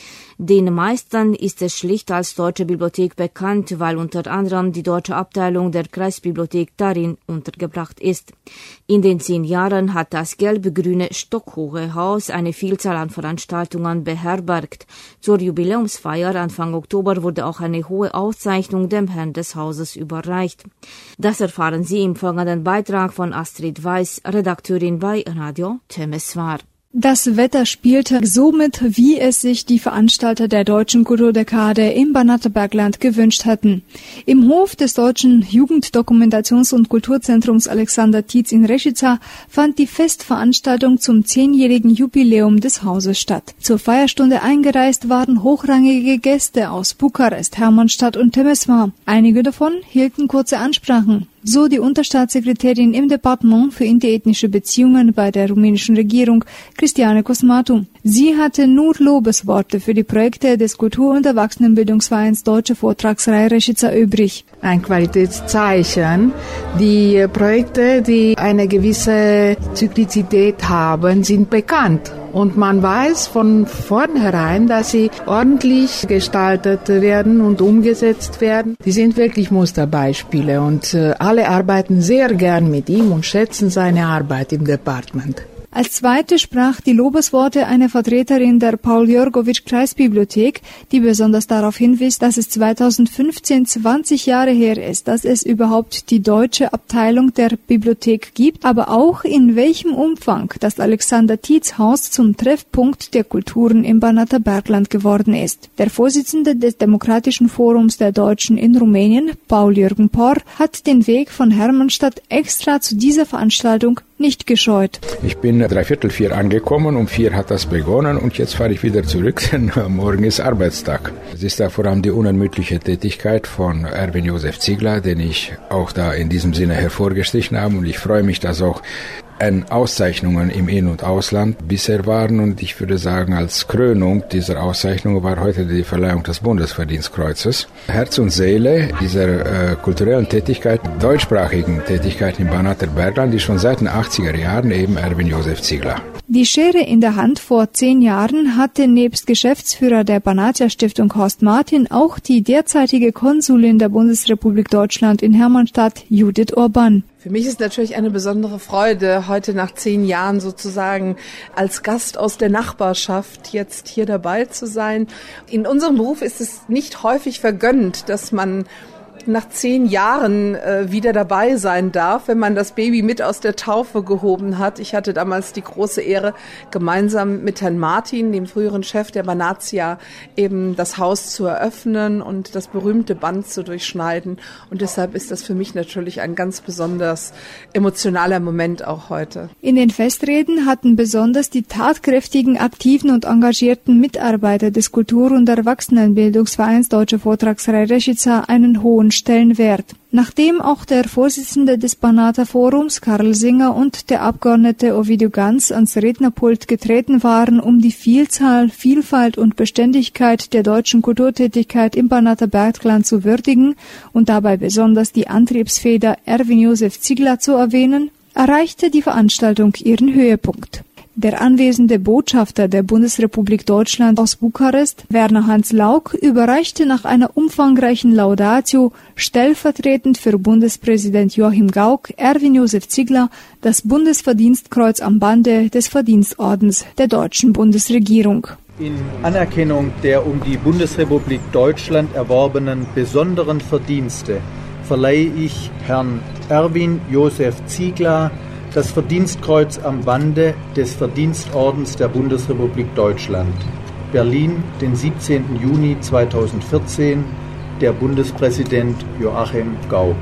Den meisten ist es schlicht als Deutsche Bibliothek bekannt, weil unter anderem die deutsche Abteilung der Kreisbibliothek darin untergebracht ist. In den zehn Jahren hat das gelb-grüne stockhohe Haus eine Vielzahl an Veranstaltungen beherbergt. Zur Jubiläumsfeier Anfang Oktober wurde auch eine hohe Auszeichnung dem Herrn des Hauses überreicht. Das erfahren Sie im folgenden Beitrag von Astrid Weiß, Redakteurin bei Radio Temeswar. Das Wetter spielte so mit, wie es sich die Veranstalter der Deutschen Kulturdekade im Banaterbergland gewünscht hatten. Im Hof des Deutschen Jugenddokumentations- und Kulturzentrums Alexander Tietz in Rešica fand die Festveranstaltung zum zehnjährigen Jubiläum des Hauses statt. Zur Feierstunde eingereist waren hochrangige Gäste aus Bukarest, Hermannstadt und Temeswar. Einige davon hielten kurze Ansprachen. So die Unterstaatssekretärin im Departement für interethnische Beziehungen bei der rumänischen Regierung, Cristiane Cosmatu. Sie hatte nur Lobesworte für die Projekte des Kultur- und Erwachsenenbildungsvereins Deutsche Vortragsreihe Rešica übrig. Ein Qualitätszeichen. Die Projekte, die eine gewisse Zyklizität haben, sind bekannt. Und man weiß von vornherein, dass sie ordentlich gestaltet werden und umgesetzt werden. Die sind wirklich Musterbeispiele und äh, alle arbeiten sehr gern mit ihm und schätzen seine Arbeit im Department. Als zweite sprach die Lobesworte eine Vertreterin der Paul-Jorgowitsch-Kreisbibliothek, die besonders darauf hinwies, dass es zweitausendfünfzehn zwanzig Jahre her ist, dass es überhaupt die deutsche Abteilung der Bibliothek gibt, aber auch in welchem Umfang das Alexander Tietz Haus zum Treffpunkt der Kulturen im Banaterbergland geworden ist. Der Vorsitzende des Demokratischen Forums der Deutschen in Rumänien, Paul-Jürgen Porr, hat den Weg von Hermannstadt extra zu dieser Veranstaltung nicht gescheut. Ich bin dreiviertel vier angekommen, um vier hat das begonnen und jetzt fahre ich wieder zurück, denn morgen ist Arbeitstag. Es ist da vor allem die unermüdliche Tätigkeit von Erwin Josef Ziegler, den ich auch da in diesem Sinne hervorgestrichen habe, und ich freue mich, dass auch an Auszeichnungen im In- und Ausland bisher waren, und ich würde sagen, als Krönung dieser Auszeichnung war heute die Verleihung des Bundesverdienstkreuzes. Herz und Seele dieser äh, kulturellen Tätigkeit, deutschsprachigen Tätigkeit im Banaterbergland, die schon seit den achtziger Jahren eben Erwin Josef Ziegler. Die Schere in der Hand vor zehn Jahren hatte nebst Geschäftsführer der Banatia-Stiftung Horst Martin auch die derzeitige Konsulin der Bundesrepublik Deutschland in Hermannstadt, Judith Orban. Für mich ist natürlich eine besondere Freude, heute nach zehn Jahren sozusagen als Gast aus der Nachbarschaft jetzt hier dabei zu sein. In unserem Beruf ist es nicht häufig vergönnt, dass man nach zehn Jahren äh, wieder dabei sein darf, wenn man das Baby mit aus der Taufe gehoben hat. Ich hatte damals die große Ehre, gemeinsam mit Herrn Martin, dem früheren Chef der Banatia, eben das Haus zu eröffnen und das berühmte Band zu durchschneiden. Und deshalb ist das für mich natürlich ein ganz besonders emotionaler Moment auch heute. In den Festreden hatten besonders die tatkräftigen, aktiven und engagierten Mitarbeiter des Kultur- und Erwachsenenbildungsvereins Deutsche Vortragsreihe Rešica einen hohen Stellenwert. Nachdem auch der Vorsitzende des Banater Forums, Karl Singer, und der Abgeordnete Ovidiu Ganz ans Rednerpult getreten waren, um die Vielzahl, Vielfalt und Beständigkeit der deutschen Kulturtätigkeit im Banaterbergland zu würdigen und dabei besonders die Antriebsfeder Erwin Josef Ziegler zu erwähnen, erreichte die Veranstaltung ihren Höhepunkt. Der anwesende Botschafter der Bundesrepublik Deutschland aus Bukarest, Werner Hans Lauk, überreichte nach einer umfangreichen Laudatio stellvertretend für Bundespräsident Joachim Gauck Erwin Josef Ziegler das Bundesverdienstkreuz am Bande des Verdienstordens der deutschen Bundesregierung. In Anerkennung der um die Bundesrepublik Deutschland erworbenen besonderen Verdienste verleihe ich Herrn Erwin Josef Ziegler das Verdienstkreuz am Bande des Verdienstordens der Bundesrepublik Deutschland. Berlin, den siebzehnten Juni zweitausendvierzehn, der Bundespräsident Joachim Gauck.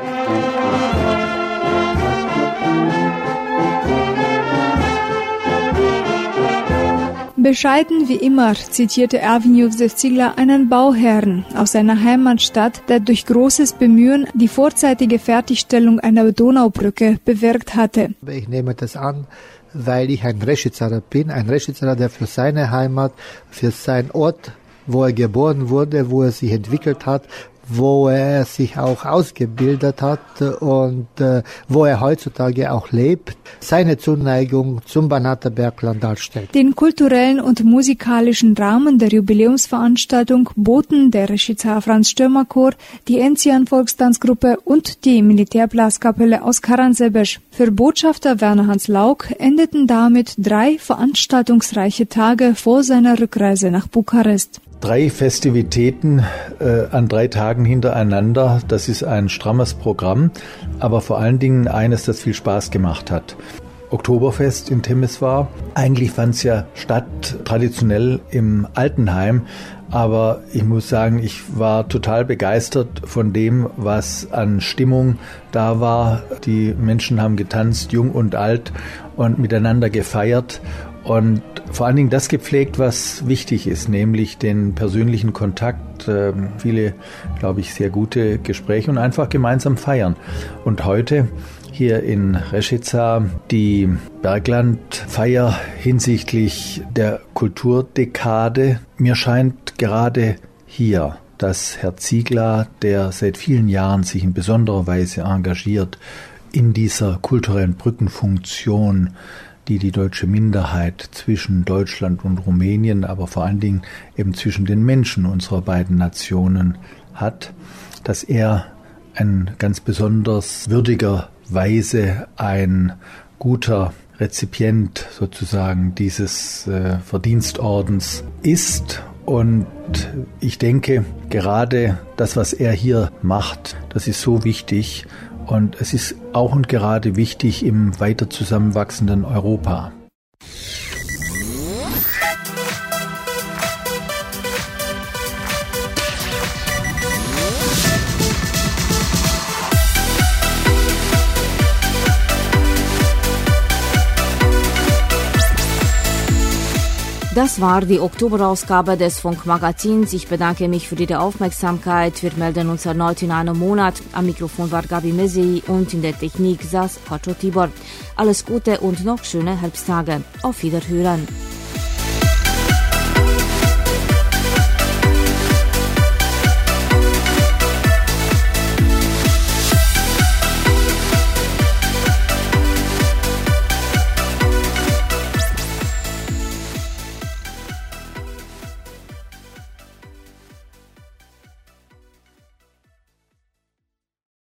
Bescheiden wie immer zitierte Erwin Josef Ziegler einen Bauherrn aus seiner Heimatstadt, der durch großes Bemühen die vorzeitige Fertigstellung einer Donaubrücke bewirkt hatte. Ich nehme das an, weil ich ein Rešicaer bin, ein Rešicaer, der für seine Heimat, für seinen Ort, wo er geboren wurde, wo er sich entwickelt hat, wo er sich auch ausgebildet hat und äh, wo er heutzutage auch lebt, seine Zuneigung zum Banater Bergland darstellt. Den kulturellen und musikalischen Rahmen der Jubiläumsveranstaltung boten der Reschitzer Franz Stürmer Chor, die Enzian Volkstanzgruppe und die Militärblaskapelle aus Karansebesch. Für Botschafter Werner Hans Lauk endeten damit drei veranstaltungsreiche Tage vor seiner Rückreise nach Bukarest. Drei Festivitäten äh, an drei Tagen hintereinander, das ist ein strammes Programm, aber vor allen Dingen eines, das viel Spaß gemacht hat. Oktoberfest in Temeswar. Eigentlich fand es ja statt, traditionell im Altenheim, aber ich muss sagen, ich war total begeistert von dem, was an Stimmung da war. Die Menschen haben getanzt, jung und alt, und miteinander gefeiert. Und vor allen Dingen das gepflegt, was wichtig ist, nämlich den persönlichen Kontakt, äh, viele, glaube ich, sehr gute Gespräche und einfach gemeinsam feiern. Und heute hier in Rešica die Berglandfeier hinsichtlich der Kulturdekade. Mir scheint gerade hier, dass Herr Ziegler, der seit vielen Jahren sich in besonderer Weise engagiert in dieser kulturellen Brückenfunktion, die die deutsche Minderheit zwischen Deutschland und Rumänien, aber vor allen Dingen eben zwischen den Menschen unserer beiden Nationen hat, dass er ein ganz besonders würdiger Weise ein guter Rezipient sozusagen dieses äh, Verdienstordens ist. Und ich denke, gerade das, was er hier macht, das ist so wichtig. Und es ist auch und gerade wichtig im weiter zusammenwachsenden Europa. Das war die Oktoberausgabe des Funkmagazins. Ich bedanke mich für die Aufmerksamkeit. Wir melden uns erneut in einem Monat. Am Mikrofon war Gabi Mezei und in der Technik saß Pacho Tibor. Alles Gute und noch schöne Herbsttage. Auf Wiederhören.